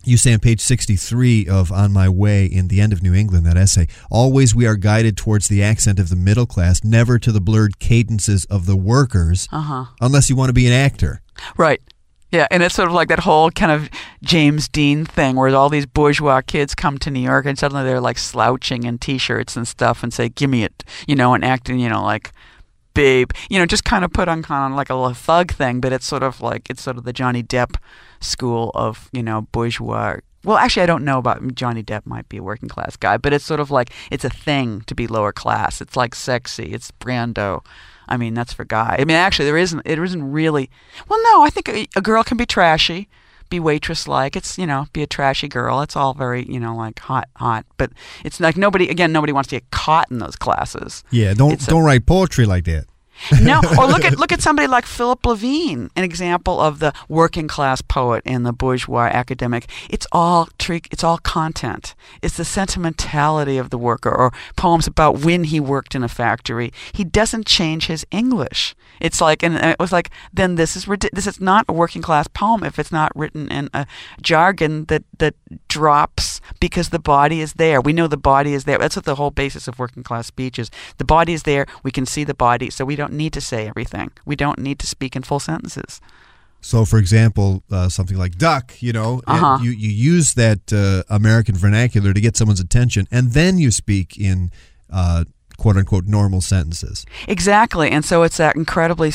You say on page 63 of On My Way in The End of New England, that essay, always we are guided towards the accent of the middle class, never to the blurred cadences of the workers, unless you want to be an actor. Right. Yeah, and it's sort of like that whole kind of James Dean thing where all these bourgeois kids come to New York and suddenly they're like slouching in T-shirts and stuff and say, give me it, and acting, like, babe, just kind of put on kind of like a little thug thing, but it's sort of the Johnny Depp school of, bourgeois. Well, actually, I don't know about Johnny Depp might be a working class guy, but it's sort of like it's a thing to be lower class. It's like sexy. It's Brando. I mean, that's for guy. I mean, actually, it isn't really. Well, no, I think a girl can be trashy, be waitress-like. It's, be a trashy girl. It's all very, like hot. But it's like nobody wants to get caught in those classes. Yeah, don't write poetry like that. No, or look at somebody like Philip Levine, an example of the working class poet and the bourgeois academic. It's all content. It's the sentimentality of the worker, or poems about when he worked in a factory. He doesn't change his English. It's like, and it was like, then this is not a working class poem if it's not written in a jargon that drops because the body is there. We know the body is there. That's what the whole basis of working class speech is. The body is there. We can see the body, so we don't need to say everything. We don't need to speak in full sentences. So, for example, something like duck, you use that American vernacular to get someone's attention, and then you speak in quote-unquote normal sentences. Exactly, and so it's that incredibly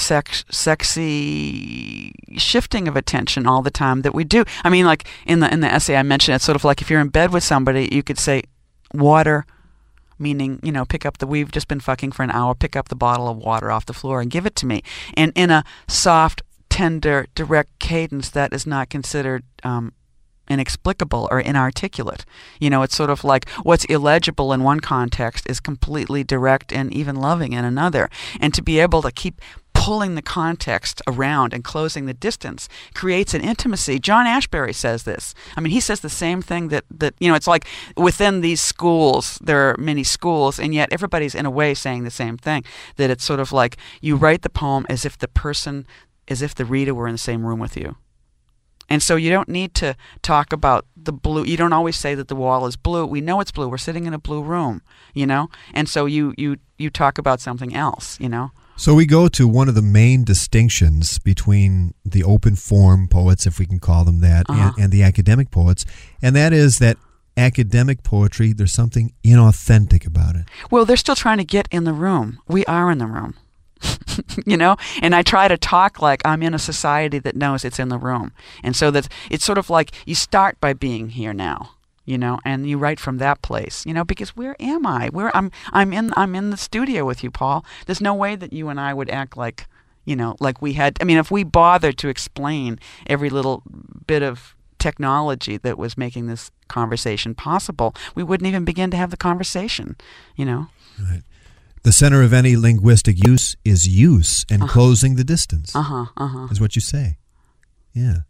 sexy shifting of attention all the time that we do. I mean, like in the essay I mentioned, it's sort of like if you're in bed with somebody, you could say water, meaning, we've just been fucking for an hour, pick up the bottle of water off the floor and give it to me. And in a soft, tender, direct cadence that is not considered inexplicable or inarticulate. It's sort of like what's illegible in one context is completely direct and even loving in another. And to be able to keep pulling the context around and closing the distance creates an intimacy. John Ashbery says this. I mean, he says the same thing that it's like within these schools, there are many schools, and yet everybody's in a way saying the same thing, that it's sort of like you write the poem as if the reader were in the same room with you. And so you don't need to talk about the blue. You don't always say that the wall is blue. We know it's blue. We're sitting in a blue room, And so you talk about something else, So we go to one of the main distinctions between the open form poets, if we can call them that, and the academic poets, and that is that academic poetry, there's something inauthentic about it. Well, they're still trying to get in the room. We are in the room. And I try to talk like I'm in a society that knows it's in the room. And so that it's sort of like you start by being here now, and you write from that place, because where am I? I'm in the studio with you, Paul. There's no way that you and I would act like, like we had. I mean, if we bothered to explain every little bit of technology that was making this conversation possible, we wouldn't even begin to have the conversation, Right. The center of any linguistic use is use and closing the distance. Is what you say. Yeah.